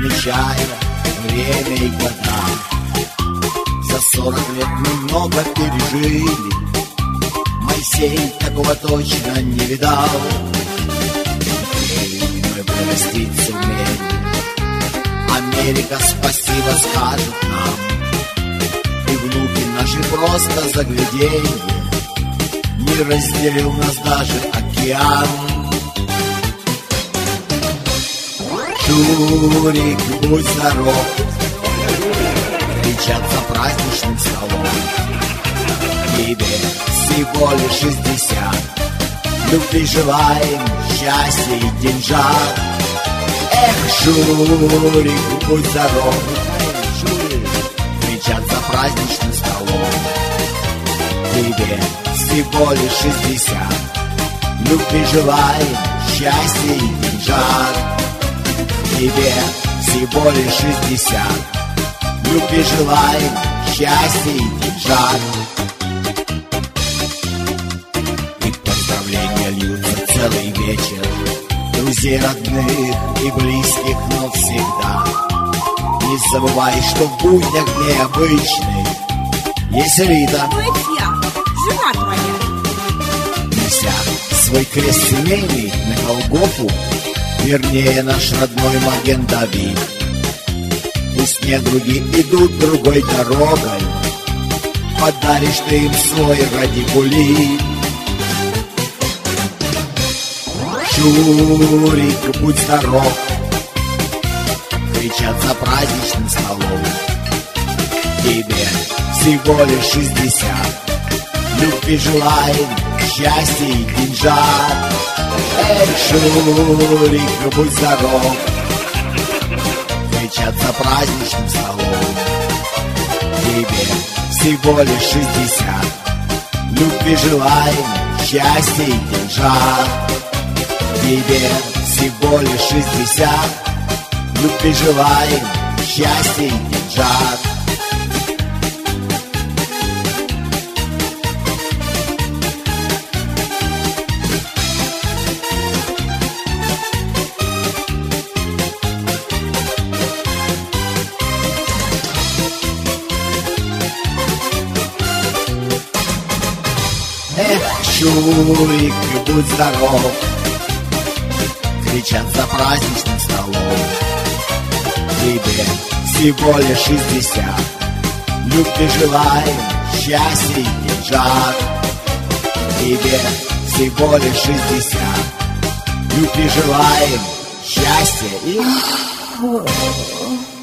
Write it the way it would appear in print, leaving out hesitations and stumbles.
замечая время и года. За 40 лет мы много пережили, Моисей такого точно не видал. Теперь мы вырастить сумели, Америка спасибо скажет нам. И внуки наши просто загляденье, не разделил нас даже океан. Шурик, будь здоров, кричат за праздничным столом. Тебе всего лишь 60, любви желаем, счастья и деньжат. Эх, Шурик, будь здоров, кричат за праздничным столом. Тебе всего лишь 60, любви желаем, счастья и деньжат. Тебе всего лишь 60, любви желаем, счастья и деньжат. И поздравления льются целый вечер, друзей, родных и близких навсегда. Не забывай, что в буднях необычный есть Рита, то есть я, жена твоя. неся свой крест семейный на Голгофу, вернее, наш родной Маген Давид. Пусть недруги идут другой дорогой, подаришь ты им свой радикулит. Шурик, будь здоров, кричат за праздничным столом. Тебе всего лишь 60, любви желаем, счастья и деньжат. Эй, Шурик, будь здоров, кричат за праздничным столом. Тебе всего лишь 60, любви желаем, счастья и деньжат. Тебе всего лишь 60, любви желаем, счастья и деньжат. Эх, Шурик, будь здоров, кричат за праздничным столом. Тебе всего лишь 60, любви желаем, счастья и деньжат. Тебе всего лишь 60, любви желаем, счастья и...